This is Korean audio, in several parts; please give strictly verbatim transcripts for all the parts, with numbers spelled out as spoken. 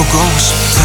보고 싶다.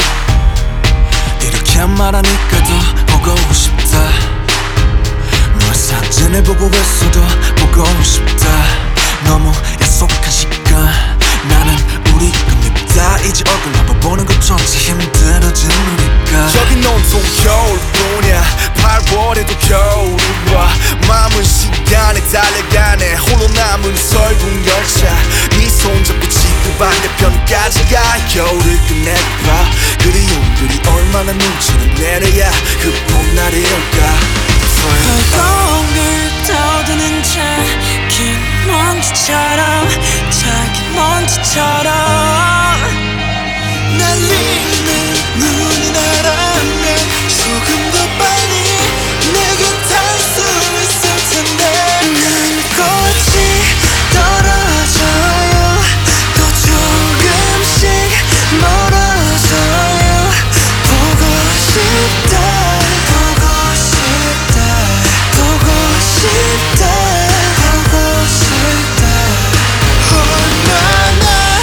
이렇게 말하니까 더 보고 싶다. 너의 사진을 보고 있어도 보고 싶다. 너무 약속한 시간 나는 우리가 밉다. 이제 얼굴 한번 보는 것조차 힘들어진 우리가. 여긴 온통 겨울뿐이야. 팔월에도 겨울이 와. 마음은 시간에 달려가네. 홀로 남은 설국 열차. 네 손잡고 지구 반대편까지 가. 겨울을 끝내봐. 그리움들이 얼마나 눈치를 내려야 그 봄날이 올까. 허공을 떠도는 작은 먼지처럼 작은 먼지처럼 날리는 눈이 나라면 조금 더 빨리 내게 닿을 수 있을 텐데. 난 꽃이 떨어져요. 또 조금씩 멀어져요. 보고 싶다 보고 싶다 보고 싶다 보고 싶다. 얼마나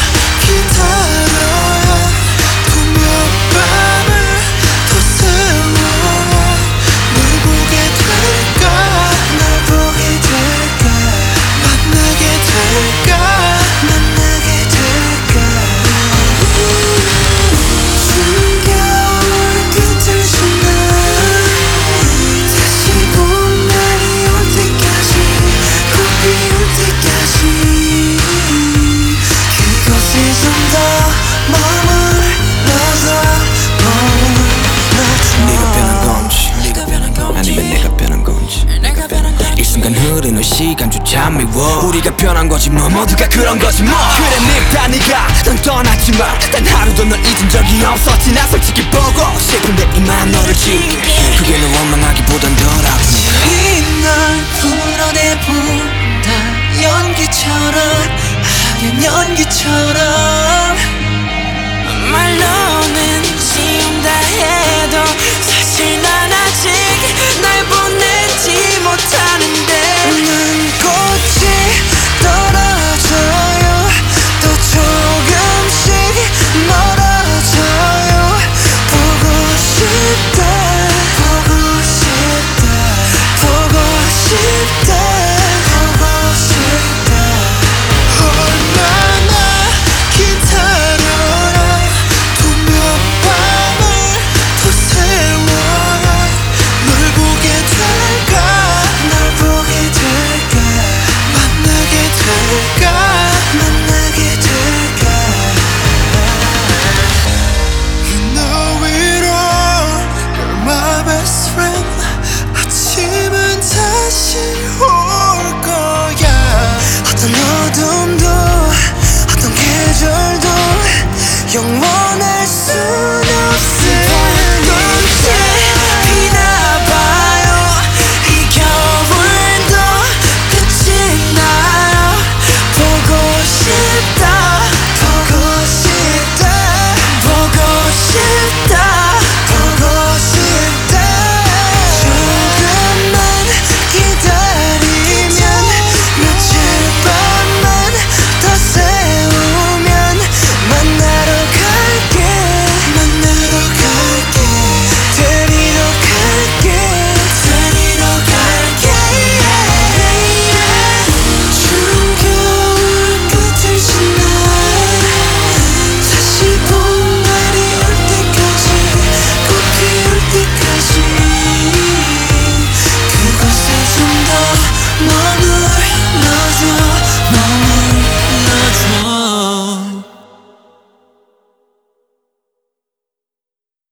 기다려야 또 몇 밤을 더 세워야 널 보게 될까. 널 보게 될까. 만나게 될까. 만나게 될까. 추운 겨울 끝을 지나 다시 봄날이 올 때까지 꼭 비올 때까지 그곳에 좀 더 머물러서 네가 변한 건지 네가 변한 건지 아니면 내가 변한 건지. 내가 변한 건지 이 순간 흐르는 시간조차 미워. 우리가 변한 거지 뭐 모두가 그런 거지 뭐. 그래 늙다 네가 넌 떠났지만 단 하루도 널 잊은 적이 없었지. 나 솔직히 보고 싶은데 이만 너를 지울게. 그게 널 원망하기보단 덜 아프네. 이날 풀어내본다. 연기처럼 하얀 연기처럼